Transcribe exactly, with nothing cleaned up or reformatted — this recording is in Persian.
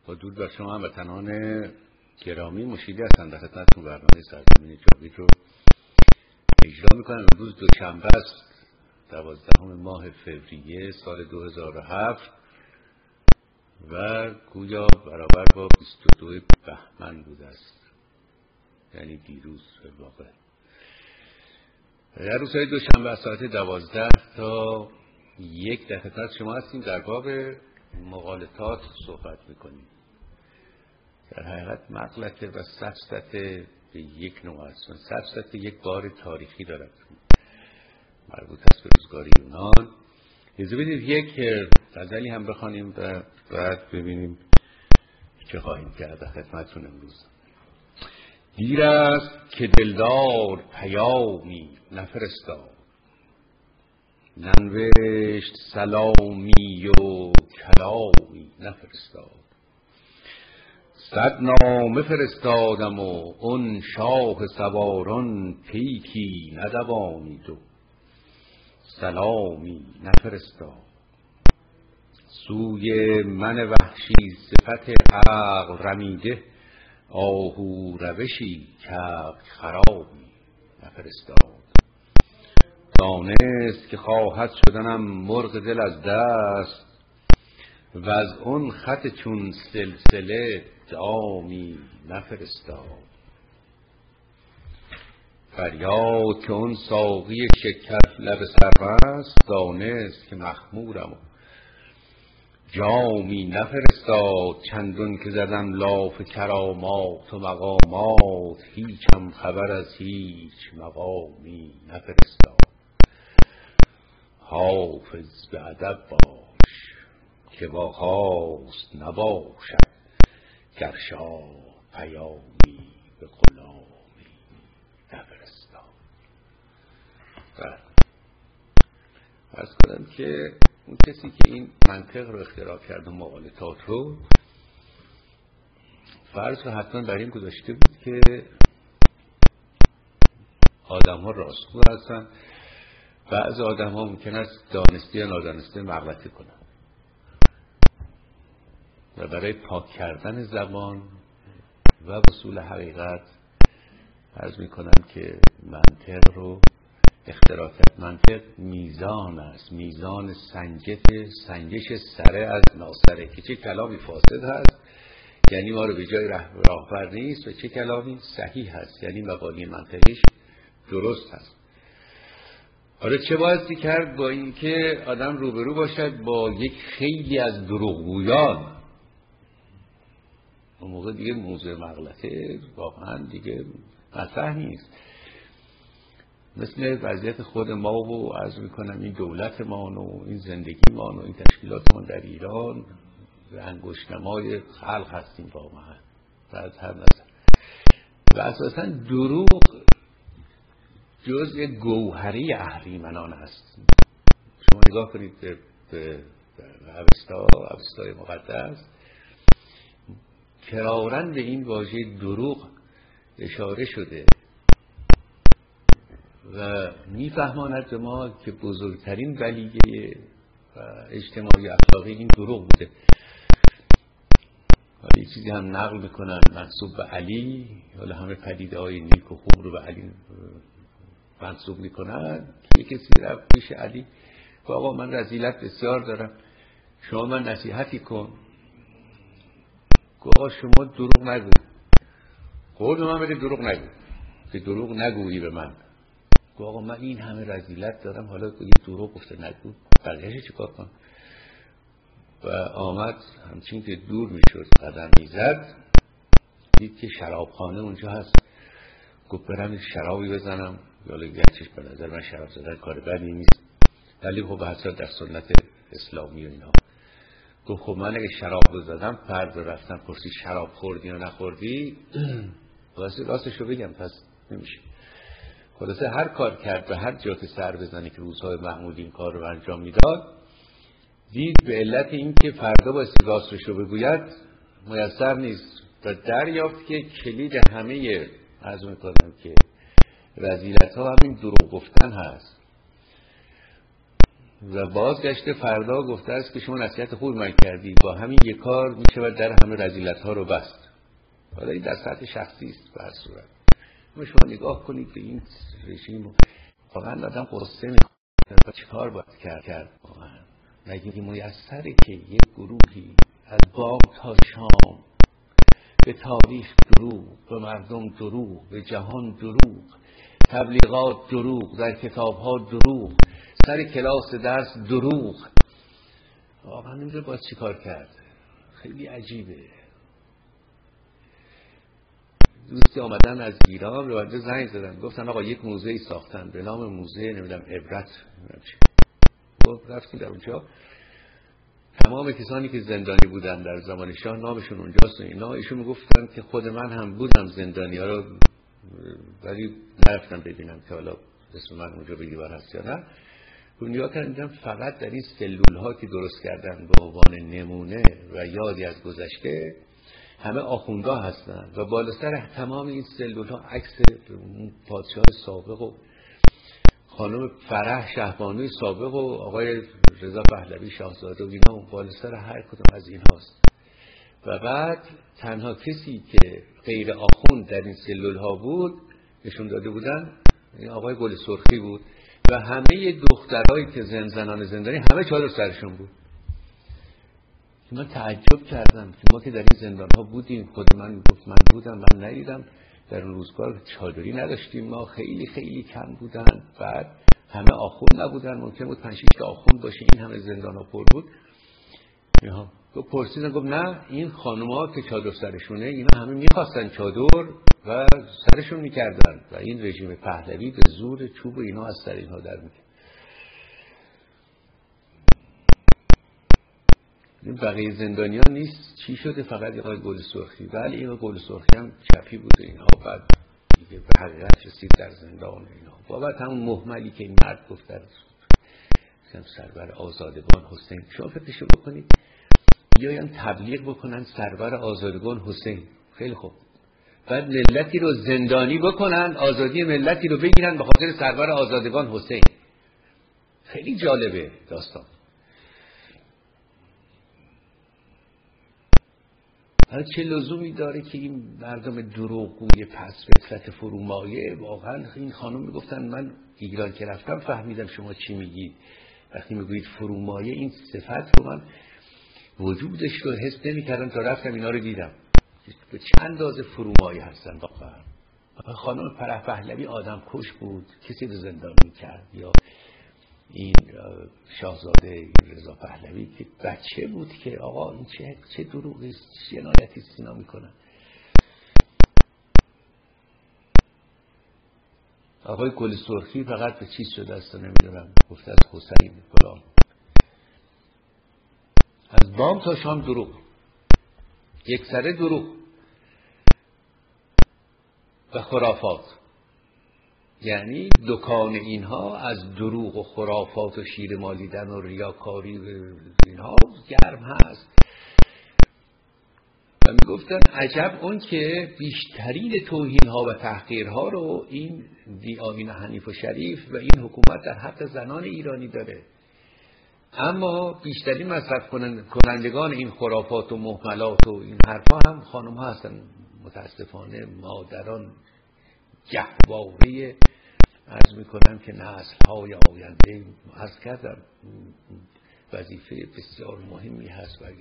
با درود بر شما هموطنان گرامی، مشیدی هستند در خدمتتون. برنامه سرزمین جاوید رو اجرا میکنم. امروز دوشنبه است، دوازدهم ماه فوریه سال دو هزار و هفت و گویا برابر با بیست و دو بهمن بوده است، یعنی دیروز به واقع. در روزهای دوشنبه از ساعت دوازده تا یک در خدمت شما هستیم. در باب مغالطات صحبت میکنیم. در حقیقت مغلطه و سفسطه به یک نوع است. سفسطه یک بار تاریخی دارد، مربوط است به روزگار یونان. اجازه بدید یک غزلی هم بخوانیم و بعد ببینیم چه خواهیم کرد در خدمتتون امروز. دیر است که دلدار پیامی نفرستاد، ننوشت سلامی و کلامی نفرستاد. صد نامه فرستادم و اون شاه سواران پیکی ندوانید و سلامی نفرستاد. سوی من وحشی صفت عقل رمیده، آهو روشی کبک خرامی نفرستاد. دانست که خواهد شدنم مرغ دل از دست، و از اون خط چون سلسله دامی نفرستاد. فریاد که اون ساقی شکر لب سرمست، دانست که مخمورم و جامی نفرستاد. چندون که زدم لاف کرامات و مقامات، هیچم خبر از هیچ مقامی نفرستاد. حافظ به ادب باش که با خواست نباشد، گر شاه پیامی به غلامی نفرستاد. عرض کنم که اون کسی که این منطق رو اختراع کرد و مغالطات رو، فرض رو حتما بر این گذاشته بود که آدم ها راستگو هستن. بعض آدم ها ممکن است دانسته یا نادانسته مغلطه کنن و برای پاک کردن زبان و وصول حقیقت عرض می کنم که منطق رو اختراع کرد. منطق میزان است، میزان سنجش سنجش سره از ناسره، که چه کلامی فاسد هست یعنی ما رو به جای راهبر نیست، و چه کلامی صحیح هست یعنی مبانی منطقیش درست هست. حالا چه بایستی کرد؟ با اینکه آدم روبرو باشد با یک خیلی از دروغگویان، اون موقع دیگه موضوع مغلطه واقعا دیگه مطرح نیست. مثل وضعیت خود ما و عرض میکنم این دولت ما و این زندگی ما و این تشکیلات ما در ایران و انگشتنمای خلق هستیم واقعا و از هر نظر. و اساسا دروغ جزء گوهری اهریمنان هست. شما نگاه کنید به, به اوستا اوستای مقدس، کرارن به این واژه دروغ اشاره شده و میفهماند به ما که بزرگترین بلیه و اجتماعی اخلاقی این دروغ بوده. حالا یه چیزی هم نقل میکنن منسوب به علی، حالا همه پدیده های نیک و خوب رو به علی منسوب میکنن. یه کسی رفت پیش علی و آقا من رذیلت بسیار دارم، شما من نصیحتی کن. آقا شما دروغ نگو، قول به من بده دروغ نگو، که دروغ نگویی به من. آقا من این همه رذیلت دارم، حالا یه دروغ گفته نگو، بقیه‌اش چیکار کنم؟ و آمد همچین که دور میشد قدم میزد، دید که شرابخانه اونجا هست. گفت برم شرابی بزنم، یا گرچش به نظر من شراب زدن کار بدی نیست، ولی خب حتی در سنت اسلامی و اینا. گفت خب من اگه شراب بزدم فرد رفتم پرسی شراب خوردی یا نخوردی، واسه راستش رو بگم پس نمیشه. خلاصه هر کار کرد و هر جا که سر بزنه که روزهای محمود این کار رو انجام میداد، دید به علت این که فردا بایستی راستش رو بگوید میسر نیست و دریافت که کلید همه عرض میکنم که رذیلت ها همین دروغ گفتن هست. و بازگشته فردا گفته است که شما نصیحت خوب من کردی، با همین یک کار میشود در همه رذیلت ها رو بست. حالا این در سطح شخصی است به هر صورت. اما شما نگاه کنید به این رژیم، واقعا آدم قصه میکنه چه کار باید کرد کرد واقعا. مگه میسره که یک گروهی از بام تا شام به تاریخ دروغ، به مردم دروغ، به جهان دروغ، تبلیغات دروغ، در کتاب ها دروغ، سر کلاس درس دروغ، واقعا نمیشه باید چی کار کرد. خیلی عجیبه. دوستی آمدن از ایران رو بنده زنگ زدن، گفتن آقا یک موزه ساختن به نام موزه نمیدونم عبرت، گفت رفتیم در اونجا، تمام کسانی که زندانی بودن در زمان شاه نامشون اونجاست و اینا. ایشون میگفتن که خود من هم بودم زندانی ها رو، ولی نرفتم ببینم که حالا اسم من اونجا به دیوار هست یا نه. دنیا کردم فقط در این سلول ها که درست کردن به عنوان نمونه و یادی از گذشته، همه آخوندا هستن و بالا سر تمام این سلول ها عکس پادشاه سابق و خانم فرح شهبانوی سابق و آقای رضا پهلوی شاهزاده و اینا بالا سر هر کدوم از این هاست. و بعد تنها کسی که غیر آخوند در این سلول ها بود نشون داده بودن این آقای گل سرخی بود و همه دخترایی که زن زنان زندانی همه چادر سرشون بود. من تعجب کردم که ما که در این زندان ها بودیم، خود من گفت من بودم، من ندیدم در اون روزگار چادری نداشتیم، ما خیلی خیلی کم بودن، بعد همه آخوند نبودن، ممکن بود پنج شش تا آخوند باشه، این همه زندان ها پر بود. اینا گفت پرسیدن، گفت نه این خانوما که چادر سرشونه اینا همه میخواستن چادر و سرشون میکردن و این رژیم پهلوی به زور چوب اینا از سر اینها در میکرد. این بقیه زندانیان نیست چی شده، فقط این آقای گل سرخی. ولی این گل سرخی هم چپی بوده اینا، بعد دیگه به حقیقت رسید در زندان اینا. بابت همون مهملی که این مرد گفت در سرور آزادگان حسین. شما فکرشو بکنید بیاین تبلیغ بکنن سرور آزادگان حسین، خیلی خوب، بعد ملتی رو زندانی بکنن، آزادی ملتی رو بگیرن به خاطر سرور آزادگان حسین. خیلی جالبه داستان. حالا چه لزومی داره که این مردم دروغگوی پس فطرت فرومایه، واقعا این خانم میگفتن من ایران که رفتم فهمیدم شما چی میگید وقتی میگویید فرومایه. این صفت رو من وجودش رو حس نمی‌کردم تا رفتم اینا رو دیدم به چند اندازه فرومایه هستن. واقعا خانم فرح پهلوی آدم کش بود، کسی رو زندان میکرد، یا این شاهزاده این رضا پهلوی که بچه بود که آقا این چه چه دروغی چه جنایتی سینا میکنن. آقای گل سرخی فقط به چیز شده است نمیدونم، گفته از حسین فلان، از بام تا شام دروغ، یک سره دروغ و خرافات. یعنی دکان اینها از دروغ و خرافات و شیر مالیدن و ریاکاری و اینها گرم هست. و میگفتن عجب اون که بیشترین توهین ها و تحقیر ها رو این دی آیین حنیف و شریف و این حکومت در حق زنان ایرانی داره، اما بیشترین مصرف کنندگان این خرافات و مهملات و این حرفا هم خانم ها هستن. متاسفانه مادران گهواره عرض میکنم که نسل های آینده، عرض کردم وظیفه بسیار مهمی هست.